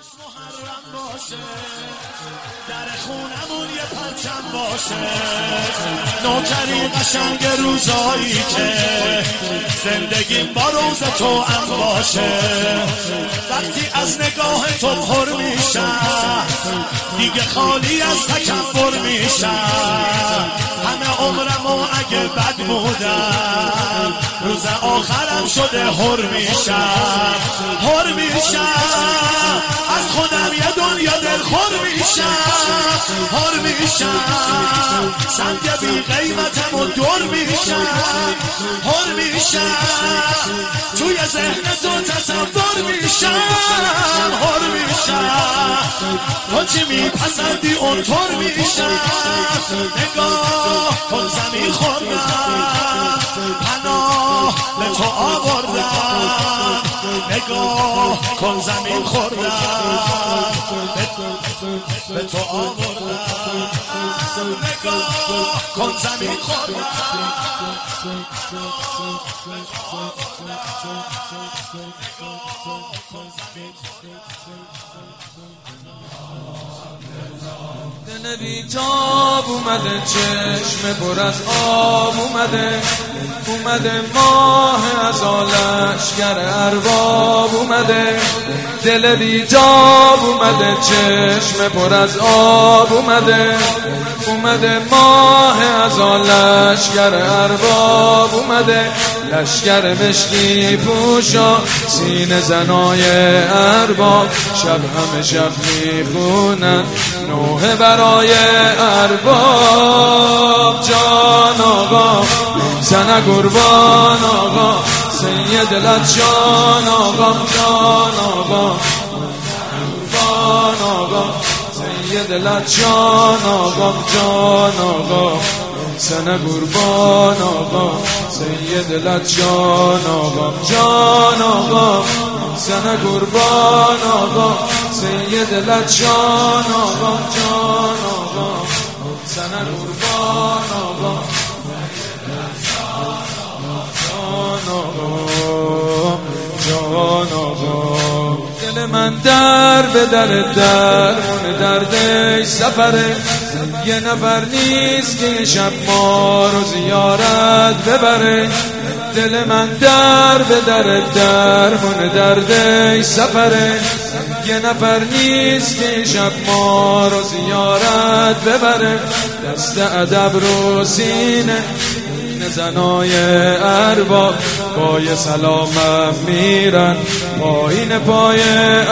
محرم باشه در خونمون یه پرچم باشه نوکری قشنگ روزایی که زندگیم با روز تو هم باشه وقتی از نگاه تو پر میشم دیگه خالی از تکبر میشم همه عمرمو اگه بد بودم روز آخرم شده هر میشم از خودم یه دنیا دلخور میشم هر میشم سنگ بی قیمتم و دور میشم هر میشم توی ذهن تو تصور میشم هر میشم تو چی میپسندی اونطور میشم نگاه کن زمین خوردم پناه به تو آوردم نگاه کن زمین خوردم به تو آوردم نگاه کن زمین خوردم دل بیتاب اومده چشم پر از آب اومده ماه از لشگر ارباب اومده دل بیتاب اومده چشم پر از آب اومده ماه از لشگر ارباب اومده لشگر مشکی پوشا سینه زنای ارباب شب همه شب میخونن نوحه برای ارباب جان آقا زن قربان آقا سید لجان آقا جان آقا قربان آقا سید لجان آقا جان آقا سن قربان آقا سید لجان آقا جان آقا سن قربان آقا سید لجان آقا جان آقا سن قربان آقا جان آقا دل من در به درمون دردش سفره یه نفر نیست که یه شب ما رو زیارت ببره دل من در به درمون دردش سفره یه نفر نیست که یه شب ما رو زیارت ببره دست ادب رو سینه زنای ارباب پای سلامم میرن پایین پای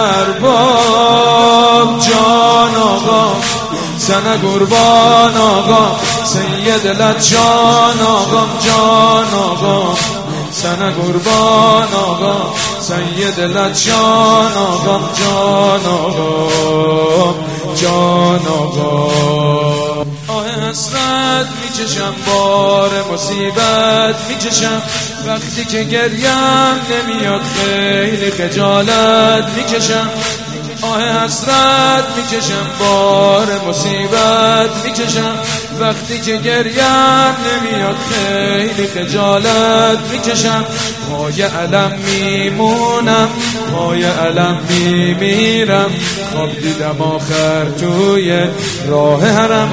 ارباب جان آقا زن قربان آقا سید لجان آقا جان آقا زن قربان آقا سید لجان آقا جان آقا جان آقا آه حسرت میچشم بار مصیبت میچشم وقتی که گریم نمیاد خیلی خجالت میکشم آه حسرت میکشم بار مصیبت میکشم وقتی که گریم نمیاد خیلی خجالت میکشم پای علم میمونم پای علم میمیرم خواب دیدم آخر توی راه حرم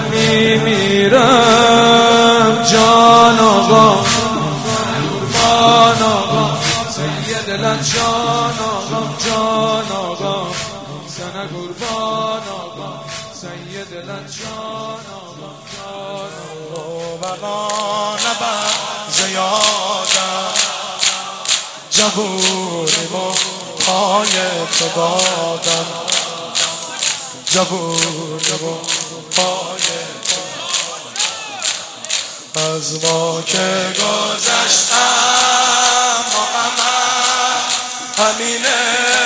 میمیرم جان آقا قربان آقا سید لجان آقا جان آقا سن قربان آقا سید لجان آقا جان آقا وقا نبر زیادم جبوری با پای تو دادم جبوری با پای تو از ما که گذشتم محمد همینه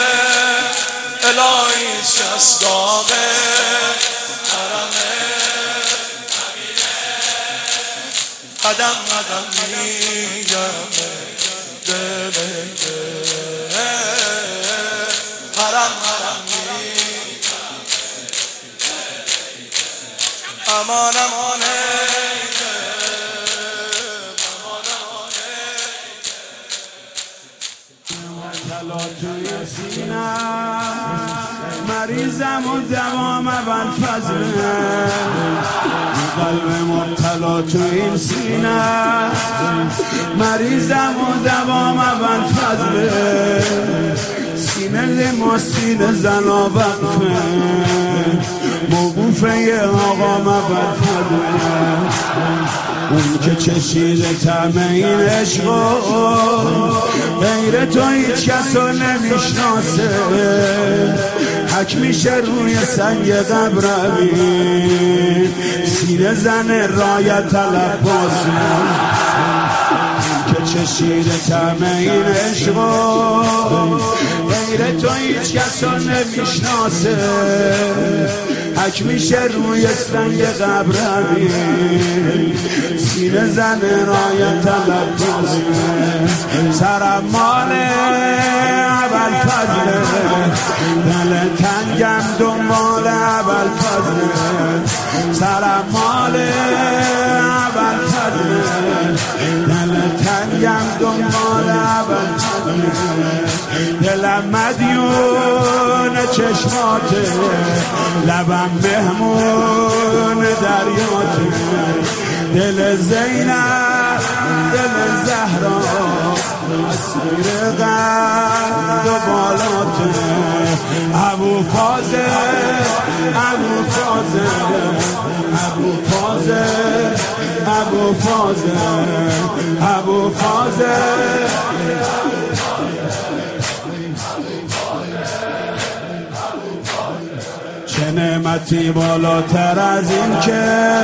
الهی شستامه حرمه قدم قدم میگم دل حرم حرم میگم امان امانه توی سینم مریضم و دوام اول فضله قلب مبتلا تو این سینه مریضم و دوام اول فضله سینه ما سینه زنا وقفه موقوفه آقا اول فضله اون که چشیده طعم این عشقا غیر تو هیچ کس رو نمیشناسه حک میشه روی سنگ قبرمی سینه زن رایت طلب بازه که چشیده طعم این عشقا غیر تو هیچ کس رو نمیشناسه حک میشه روی سنگ قبرمی سینه زن رایت طلب بازه سرم مال اول فضله دل تنگم دنبال اول فضله سرم مال اول فضله دل تنگم دنبال اول فضله دلم مدیون چشماته لبم مهمون دریاته دل زینب دل زهرا اسیر قد و بالاته ابو فاضل ابو فاضل ابو فاضل ابو فاضل ابو فاضل چه نعمتی بالاتر از این که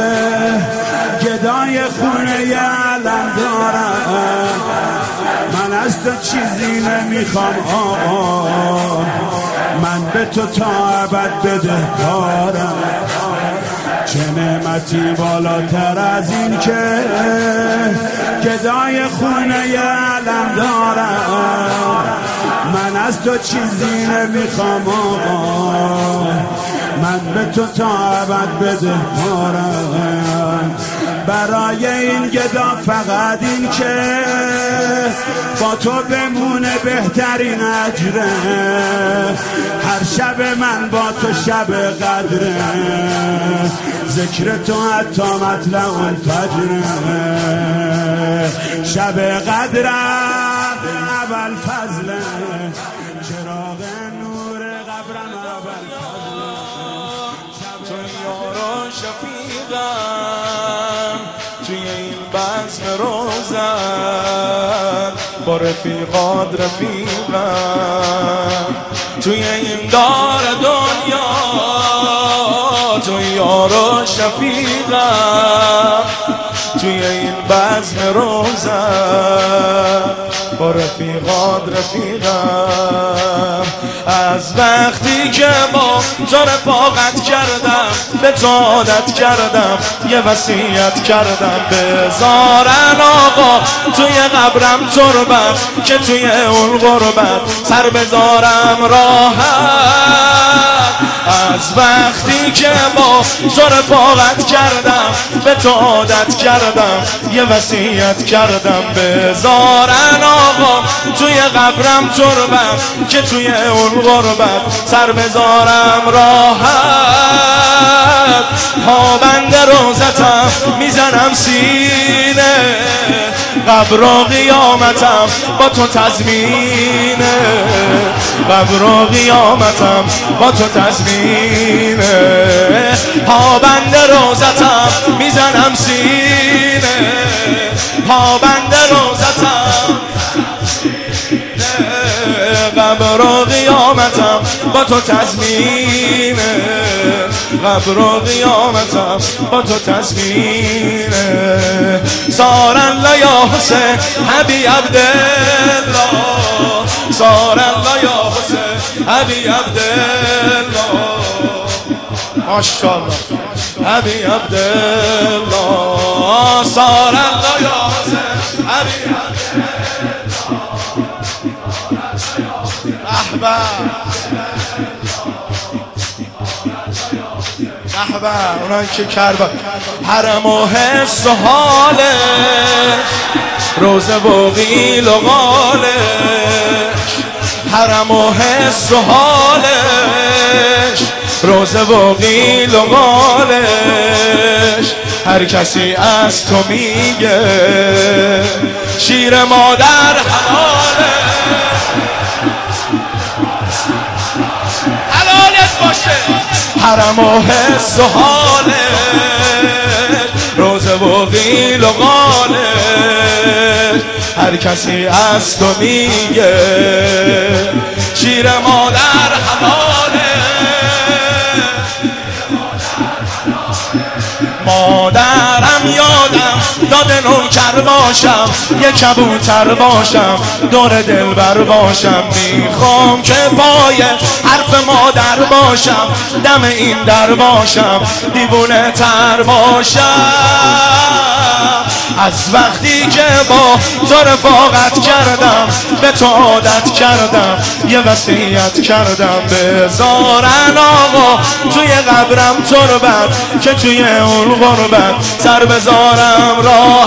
گدای خونه علم دارم من از تو چیزی نمیخوام آقا من به تو تا ابد بدهکارم چه نعمتی بالاتر از این که گدای خونه علم دارم من از تو چیزی نمیخوام آقا من به تو تا ابد بدهکارم برای این گدا فقط این که با تو بمونه بهترین اجره هر شب من با تو شب قدره ذکر تو حتی مطلع الفجره شب قدرم اول فضله چراغ نور قبرم اول فضله تو یارا شفیقم توی این بزم روزن با رفیقات رفیقم توی این دار دنیا تو یارا شفیقم توی این بزم روزن با رفیقات رفیقم از وقتی که با تو رفاقت کردم به تو عادت کردم یه وصیت کردم بذارن آقا توی قبرم تربت که توی اون غربت سر بذارم راحت از وقتی که با تو رفاقت کردم به تو عادت کردم یه وصیت کردم بذارن آقا توی قبرم تربت که توی اون غربت سر بذارم راحت پابند روزتم میزنم سینه قبر و قیامتم با تو تضمینه قبر و قیامتم با تو تضمینه پابند روزتم میزنم سینه پابند روزتم قبر و قیامتم با تو تضمینه قبر و قیامتم با تو تضمینه سارن لا یا حسین حبی عبدالله سارن لا یا حسین حبی عبدالله ماشاءالله حبی عبدالله سارن لا یا حسین حبی احبا احبا اونایی که کربا حرم و حس و حالش روزه و قیل و قالش حرم و حس و حالش روزه و قیل و قالش هر کسی از تو میگه شیر مادر حلاله حلالت باشه حرم و حس و حالش روزه و قیل و قالش هر کسی از تو میگه شیر مادر حلاله مادرم یادم داده نوکر باشم یه کبوتر باشم دور دلبر باشم میخوام که پای حرف مادر باشم دم این در باشم دیوونه تر باشم از وقتی که با تو رفاقت کردم به تو عادت کردم یه وصیت کردم بذارن آقا توی قبرم تربت که توی اون غربت سر بذارم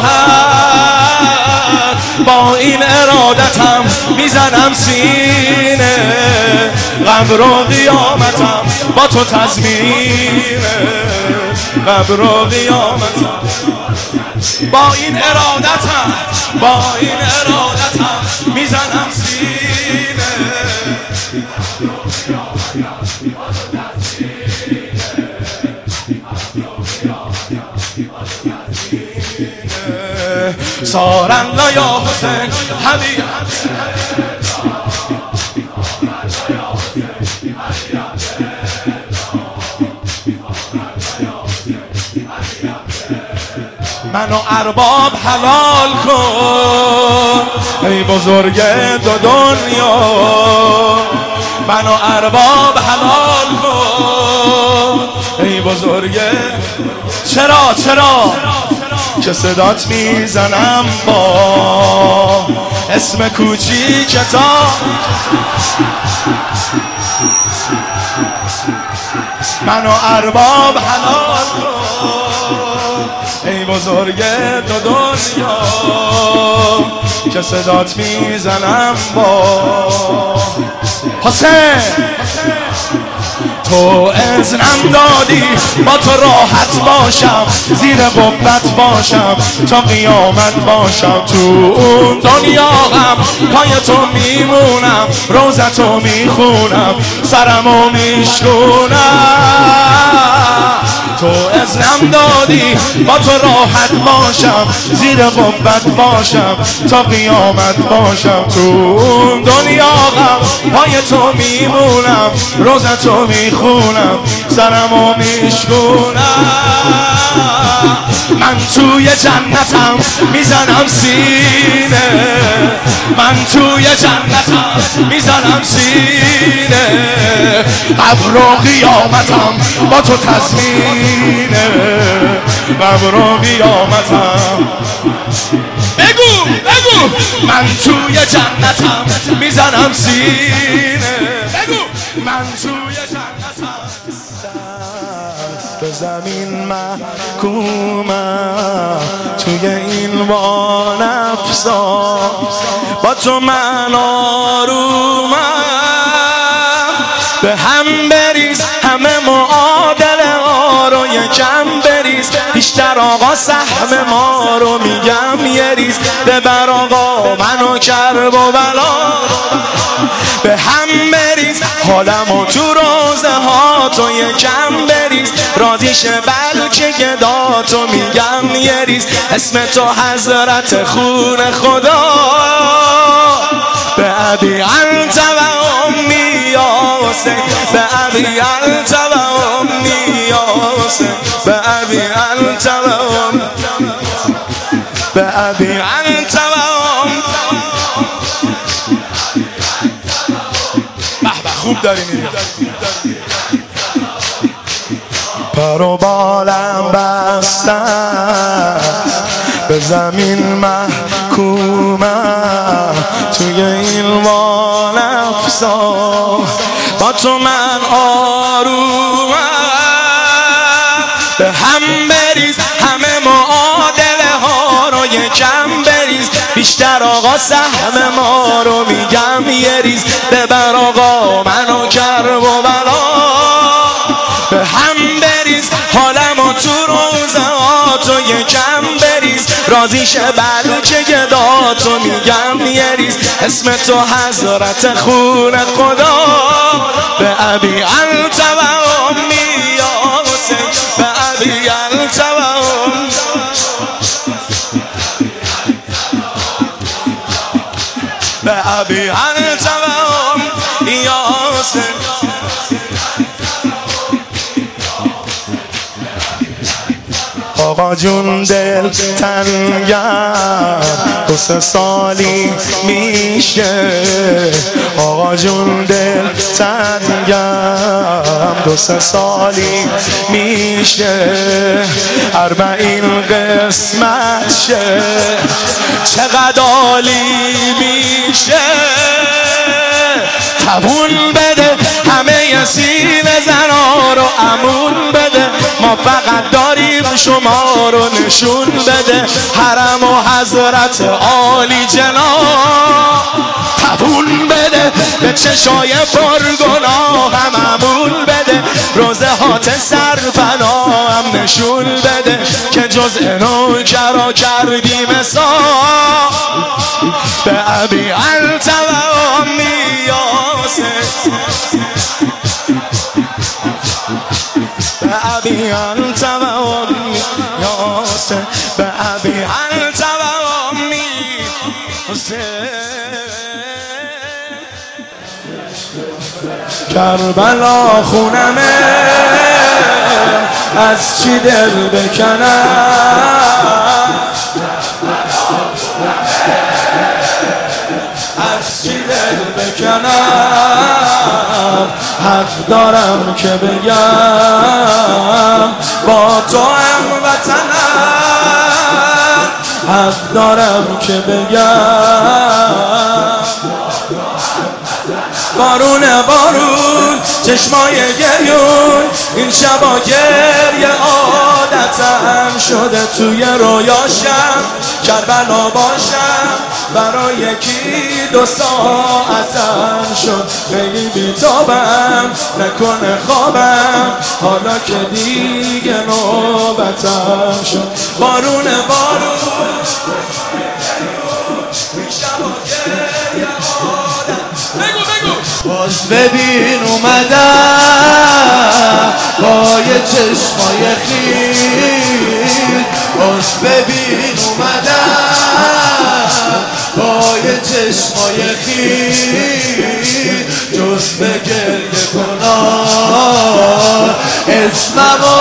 راحت با این ارادتم میزنم سینه قبر و قیامتم با تو تضمینه قبر و قیامتم با این ارادتم میزنم سینه سارنلا یا حسین حبیب منو ارباب حلال کن ای بزرگ دو دنیا منو ارباب حلال کن ای بزرگ چرا که صدات میزنم با اسم کوچیکتا منو ارباب حلال کن ای بزرگ دو دنیا که صدات میزنم با حسین تو اذنم دادی با تو راحت باشم زیر قبت باشم تا قیامت باشم تو اون دنیا هم پای تو میمونم روزتو میخونم سرمو میشکنم تو اذنم دادی با تو راحت باشم زیر قبت باشم تا قیامت باشم تو اون دنیا هم پای تو میمونم روزتو میخونم سرمو میشکنم من توی جنتم میزنم سینه من توی جنتم میزنم سینه قبر و قیامتم با تو تضمینه قبر و قیامتم بگو من توی جنتم میزنم سینه بگو من توی جنتم به زمین محکومم توی این وانفسا با تو من آرومم به هم بریز همه معادله ها رو یکم بریز بیشتر آقا سهم ما رو میگم یه ریز ببر آقا منو کرب و بلا به هم بریز حالمو تو روزه ها تو یکم بریز راضیشه بلکه گداتو میگم یه ریز اسم تو حضرت خون خدا به ابی انت و امی یا حسین به ابی انت و امی یا حسین به ابی انت و امی به ابی انت و امی خوب داری میری پر و بالم بستم به زمین محکومم توی این وانفسا با تو من آرومم به هم بریز همه معادله ها رو یکم بریز بیشتر آقا سهم ما رو میگم یه ریز ببر آقا منو کرب و بلا راضیشه بلکه گداتو میگم یه ریز اسم تو حضرت خون خدا به ابی انت و امی یا حسین به ابی انت و امی به ابی انت و امی یا حسین آقا جون دل تنگم 2 سالی میشه آقا جون دل تنگم 2 سالی میشه 40 قسمت شه چقدر عالی میشه توون بده همه سینه زنا رو امون بده ما فقط داریم شما رو نشون بده حرم و حضرت عالی جناب توون بده به چشای پرگناه هم امون بده روزه هات سرفنا هم نشون بده که جز نوکرا کردیم سا به ابی انت و امی یا حسین به ابی انت و امی یا حسین به ابی انت و امی حسین کربلا خونمه از چی دل بکنم از چی دل بکنم حق دارم که بگم با تو هم وطنم حق دارم که بگم بارون بارون چشمای گریون این شبا گریه عادتم شده توی رویاشم کربلا باشم برای 1-2 ساعتم شد خیلی بیتابم نکنه خوابم حالا که دیگه نوبتم شد بارون بارون این شبا گریه باز ببین اومدم با یه چشمای خیل باز ببین اومدم با یه چشمای خیل جز به گریه کنار اسممو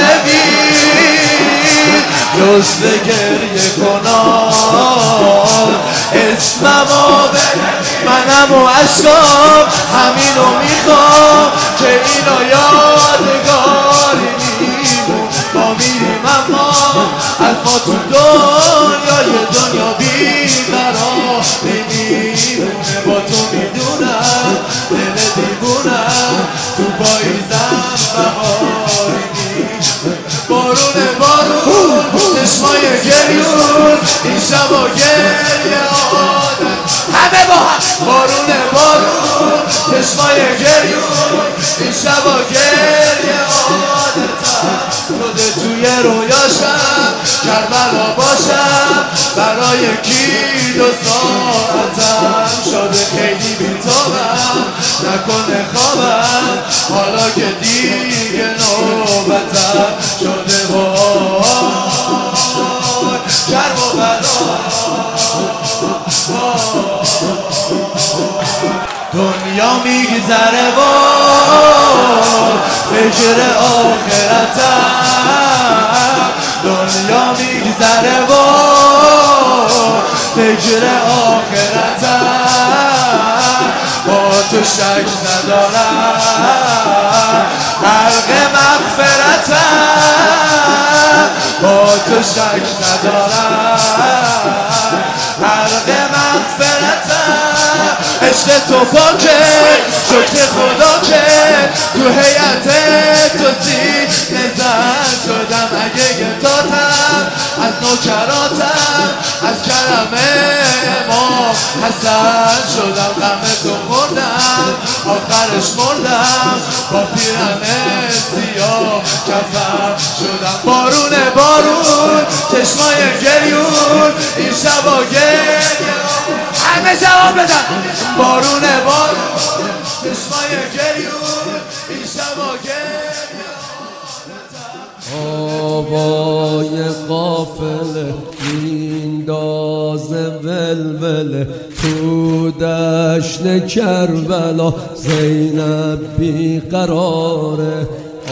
بنویس جز به گریه کنار اسممو بنویس منم و عشقام همینو میخوام که اینو یادگاری میمون ما میریم اما از ما تو دنیا بیقرار نمیمونه با تو میدونم دل دیوونم تو پاییزم بهاری بارون چشمای گریون این شبا گریه آدم همه با هم بارون چشمای گریون این شبا گریه عادتم شده توی رویاشم کربلا باشم برای 1-2 ساعتم شده خیلی بیتابم نکنه خوابم حالا که دیگه نوبتم شده وای کرب و بلا دنیا میگذره و فکر آخرتم دنیا میگذره و فکر آخرتم با تو شک ندارم حلق مغفرتم با تو شک ندارم حلق مغفرتم عشق تو پاکه شکر خدا که تو هیئت تو سینه زن شدم اگه گتاتم از نوکراتم از کرم امام حسن شدم غم تو خوردم آخرش مردم با پیرم سیاه کفن شدم. بارونه بارون چشمای گریون این شبا گریون همه جواب بدن. بارونه بارون چشمای گریون این شبا گریون. آوای قافله میندازه ولوله تو دشت کربلا زینب بیقراره.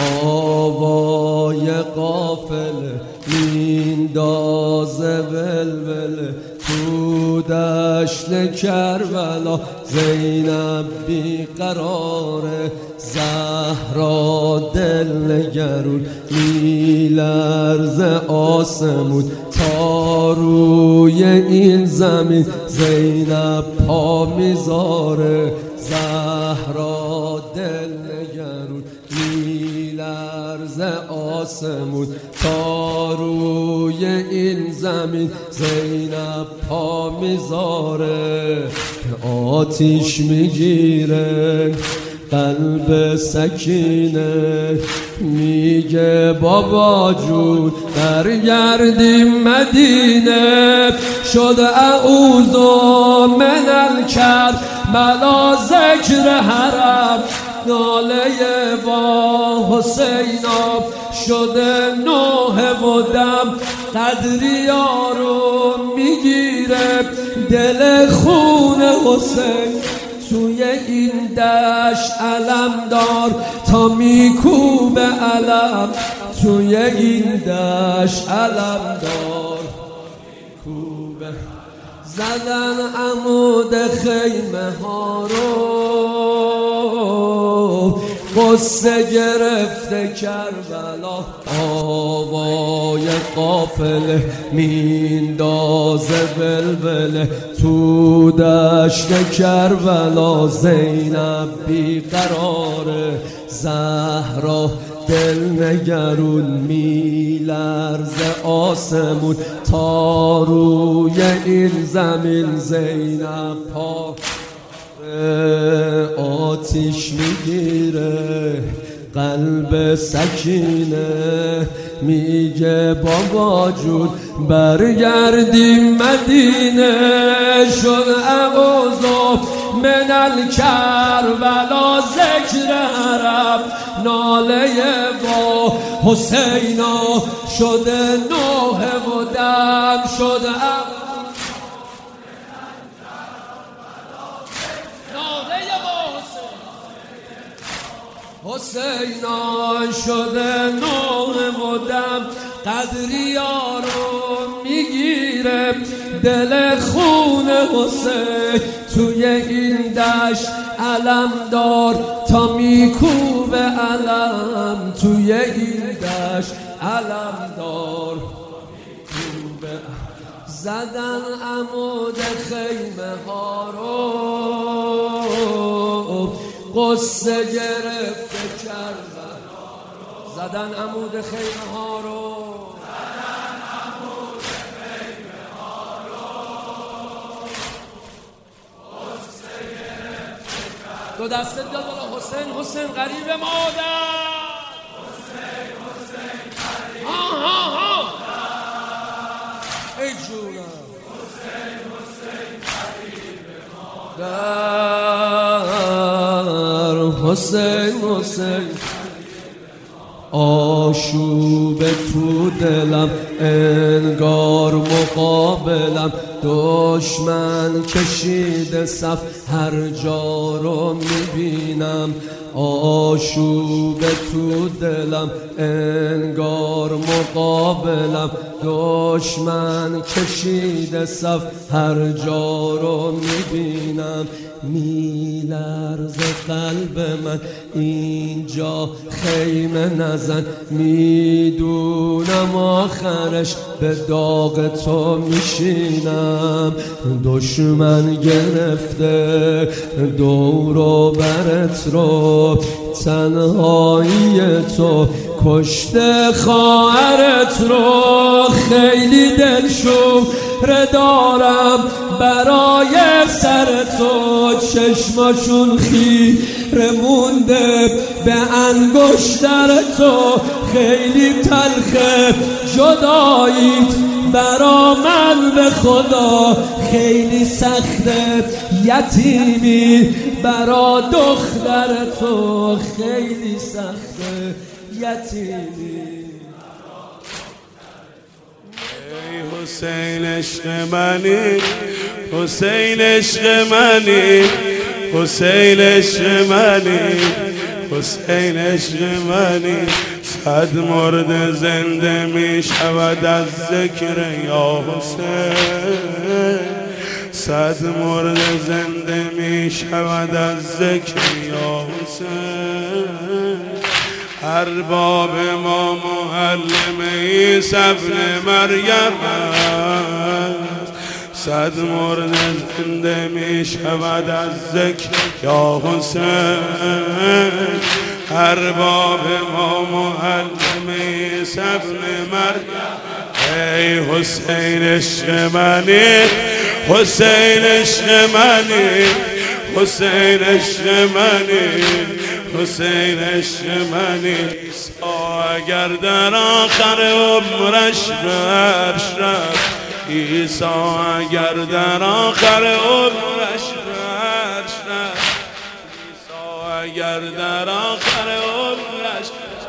آوای قافله میندازه ولوله تو دشت کربلا زینب بیقراره. زهرا دل نگرون میلرزه آسمون تا روی این زمین زینب پا میذاره. زهرا دل نگرون میلرزه آسمون تا روی این زمین زینب پا میذاره. که آتیش میگیره قلب سکینه میگه بابا جون برگردیم مدینه. شد اعوذ من الکربلا ذکر حرم ناله با حسینا شده نوحه و دم. قدریا رو میگیره دل خون حسین توی این دشت علم دار تا میکوبه علم توی این دشت علم دار کوبه. زدن عمود خیمه ها رو قصه گرفته کربلا. آوای قافله میندازه ولوله تو دشت کربلا زینب بیقراره. زهرا دل نگرون میلرزه آسمون تا روی این زمین زینب پا آتیش میگیره قلب سکینه میگه بابا جون برگردیم مدینه. شد اعوذ من الکربلا ذکر حرم ناله با حسینا شده نوحه و دم. شد حسینا شده نوحه و دم. قدریا رو میگیره دل خون حسین توی این دشت علم دار تا میکوبه علم توی این دشت علم دار کوبه. زدن عمود خیمه ها رو قصه گرفته کردن. زدن عمود خیمه ها رو دو دسته بیاد بالا. حسین حسین قریب مادر. حسین حسین قریب مادر. ای جونم حسین حسین قریب مادر. حسین حسین آشوب تو دلم انگار مقابلم دشمن کشیده صف هر جا رو میبینم. آشوب تو دلم انگار مقابلم دشمن کشیده صف هر جا رو میبینم. میلرزه قلب من اینجا خیمه نزن میدونم آخرش به داغ تو میشینم. دشمن گرفته دور و برت رو تنهایی تو کشته خواهرت رو. خیلی دلشوره دارم برای سر تو چشماشون خیره مونده به انگشتر تو خیلی تلخه جداییت برا من به خدا خیلی سخته یتیمی برا دختر تو خیلی سخته یتیمی حسین عشق منی حسین عشق منی حسین عشق منی حسین عشق منی صد مرد زنده می شود از ذکر یا حسین صد مرد زنده می شود از ذکر یا حسین ارباب ما معلم عیسی ابن مریم است صد مرد زنده می شود از ذکر یا حسین ارباب ما معلم عیسی ابن مریم ای حسین عشق منی حسین عشق منی حسین عشق منی حسین عشق منی اگر در آخر عمرش برش رفت عیسی اگر در آخر عمرش برش رفت عیسی اگر در آخر عمرش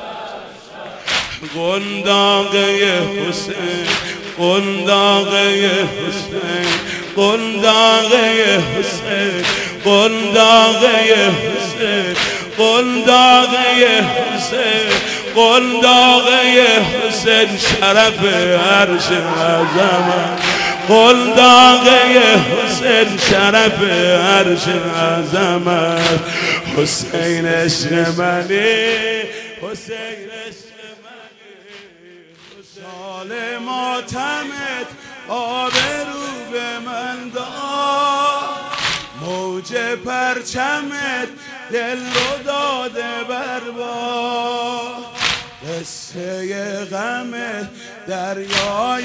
قنداقه حسین قنداقه حسین قنداقه حسین قنداقه حسین قنداقه حسین قنداقه حسین شرف عرش عظمت قنداقه حسین شرف عرش عظمت حسین عشق منی حسین عشق منی سال ماتمت آبرو به من داد موج پرچمت دل رو داده برباد قصه غمت دریای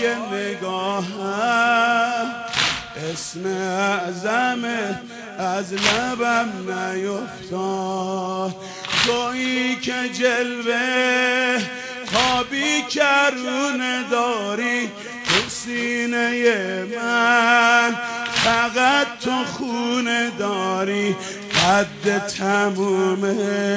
نگاهم اسم اعظمت از لبم نیفتاد تویی که جلوه خوابی کرونه داری تو سینه من فقط تو خونه داری قد تمومه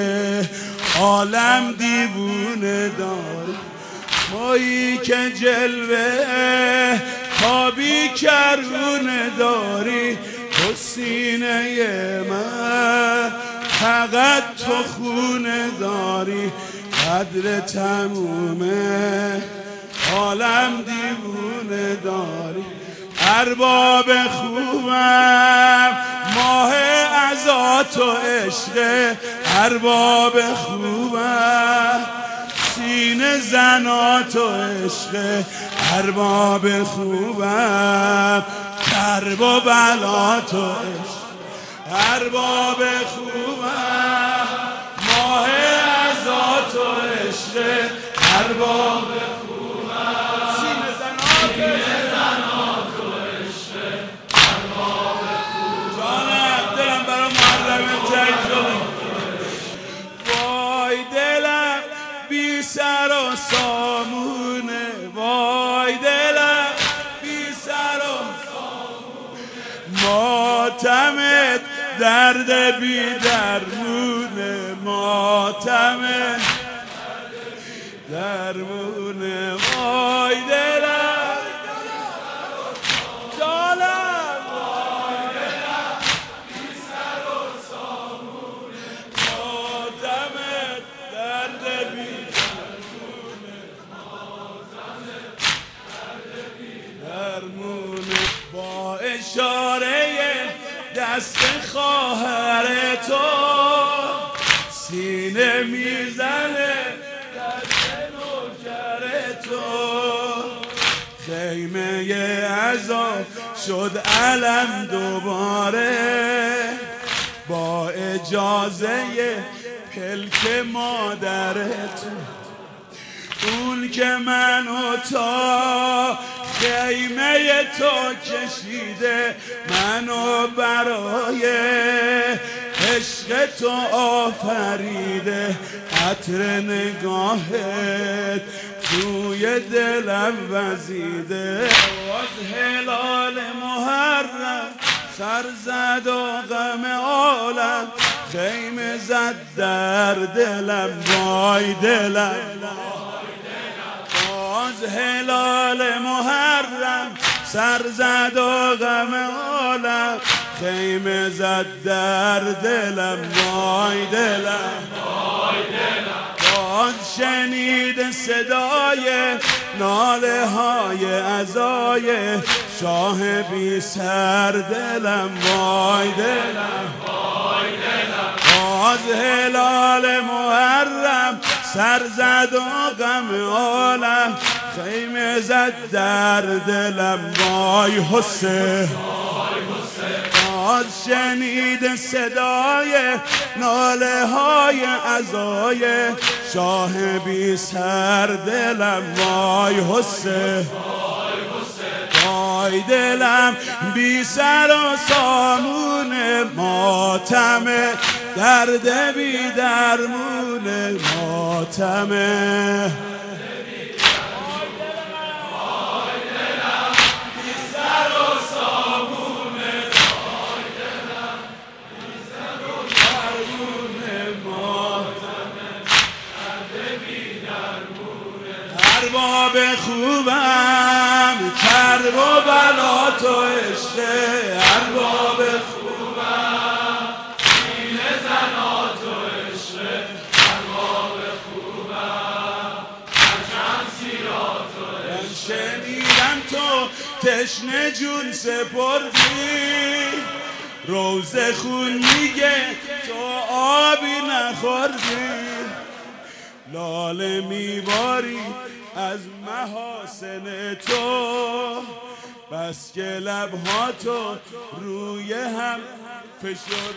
عالم دیوونه داری تویی که جلوه خوابی کرونه داری تو سینه من فقط تو خونه داری قدر تمومه عالم دیوونه داری ارباب خوبم ماه عزات و عشق ارباب خوبم سینه زنات و عشق ارباب خوبم کرب و بلات و عشق ارباب خوبم ماه عزات و عشق ارباب خوبم سینه زنات و عشق ارباب خوبم جانم دلم برای محرم تک وای دلم بی سر و سامونه وای دلم بی سر و سامونه ماتمت درد بی درمونه ماتمت درمونه وای دلم جانم وای دلم بی سر و سامونه ماتمت درد بی درمونه ماتمت درد بی درمونه با اشاره دست خواهر تو سینه میزنه دست نوکر تو خیمه عذاب شد علم دوباره با اجازه پلک مادرت اون که منو تا خیمه تو کشیده منو برای عشق تو آفریده عطر نگاهت توی دلم وزیده از هلال محرم سر زد و غم عالم خیمه زد در دلم وای دلم از هلال محرم سر زد و غم عالم خیمه زد در دلم وای دلم باز شنید صدای ناله های عزای شاه بی سر دلم وای دلم باز هلال محرم سر زد و غم عالم خیمه زد در دلم وای حسین باز شنید صدای ناله های عزای شاه بی سر دلم وای حسین وای دلم بی سر و سامون ماتمه درد بی درمون ماتمه ارباب خوبم کرب و بلا تو عشقه ارباب خوبم سینه زنا تو عشقه ارباب خوبم هرچند سیرا تو عشقه شنیدم تو تشنه جون سپردی روز خون میگه تو آبی نخوردی لاله میباری از محاسن تو بس که لبها تو روی هم فشرد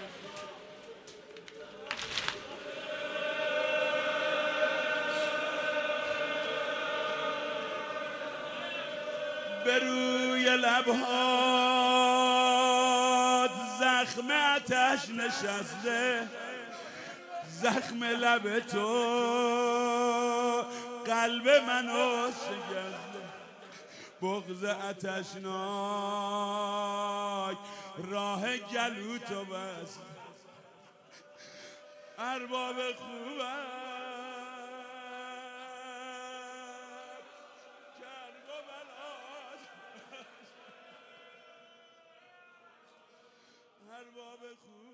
به روی لبها زخم آتش نشسته زخم لب تو قلب منو شکسته بغض آتشناک راه گلو تو بست ارباب خوبم کرب و بلاد ارباب خوبم